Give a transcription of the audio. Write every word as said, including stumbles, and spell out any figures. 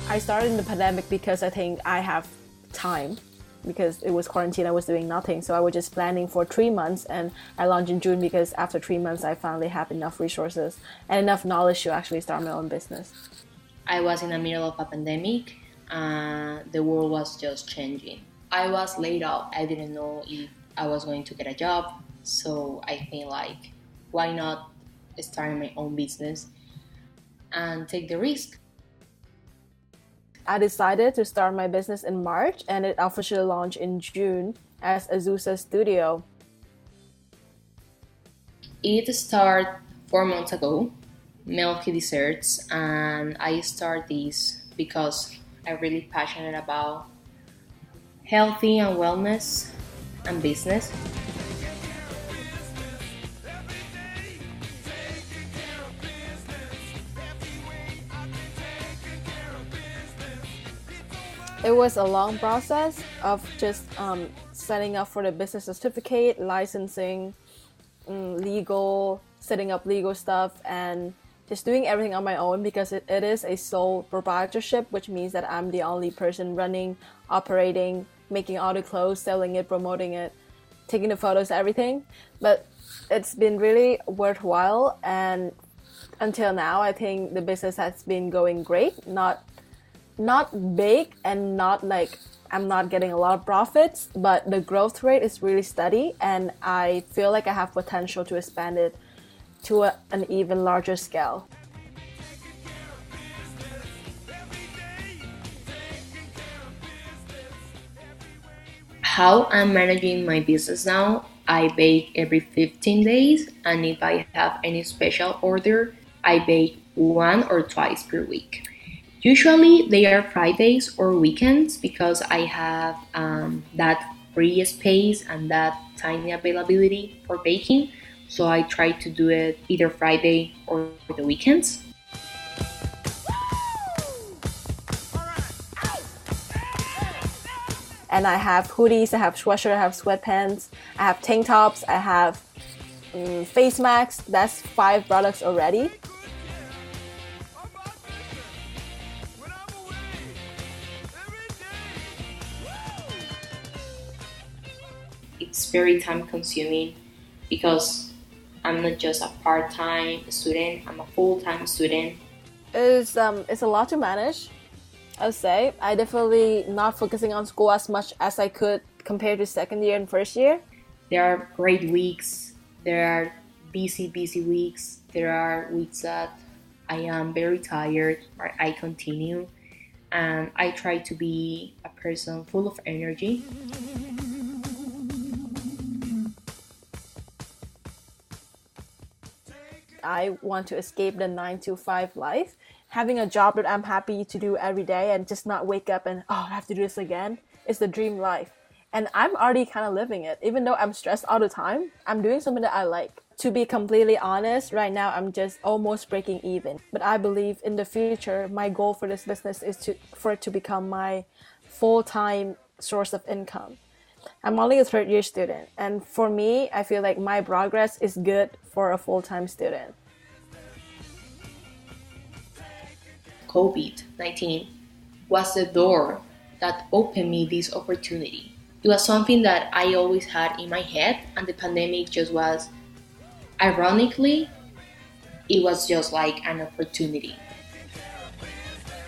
I started in the pandemic because I think I have time because it was quarantine. I was doing nothing. So I was just planning for three months and I launched in June because after three months, I finally have enough resources and enough knowledge to actually start my own business. I was in the middle of a pandemic. Uh, the world was just changing. I was laid off. I didn't know if I was going to get a job. So I think like, why not start my own business and take the risk? I decided to start my business in March and it officially launched in June as Azusa Studio. It started four months ago, Milky Desserts, and I started this because I'm really passionate about healthy and wellness and business. It was a long process of just um, setting up for the business certificate, licensing, um, legal, setting up legal stuff, and just doing everything on my own because it, it is a sole proprietorship, which means that I'm the only person running, operating, making all the clothes, selling it, promoting it, taking the photos, everything. But it's been really worthwhile, and until now, I think the business has been going great. Not not big and not like I'm not getting a lot of profits, but the growth rate is really steady and I feel like I have potential to expand it to a, an even larger scale. How I'm managing my business now, I bake every fifteen days, and if I have any special order, I bake one or twice per week. Usually they are Fridays or weekends because I have um, that free space and that tiny availability for baking. So I try to do it either Friday or the weekends. And I have hoodies, I have sweatshirt, I have sweatpants, I have tank tops, I have um, face masks. That's five products already. It's very time consuming because I'm not just a part time student, I'm a full time student. It's, um, it's a lot to manage, I would say. I definitely not focusing on school as much as I could compared to second year and first year. There are great weeks, there are busy, busy weeks, there are weeks that I am very tired or I continue, and I try to be a person full of energy. I want to escape the nine to five life. Having a job that I'm happy to do every day and just not wake up and, oh, I have to do this again is the dream life. And I'm already kind of living it. Even though I'm stressed all the time, I'm doing something that I like. To be completely honest, right now I'm just almost breaking even. But I believe in the future, my goal for this business is to for it to become my full-time source of income. I'm only a third year student, and for me, I feel like my progress is good for a full-time student. COVID nineteen was the door that opened me this opportunity. It was something that I always had in my head, and the pandemic just was, ironically, it was just like an opportunity.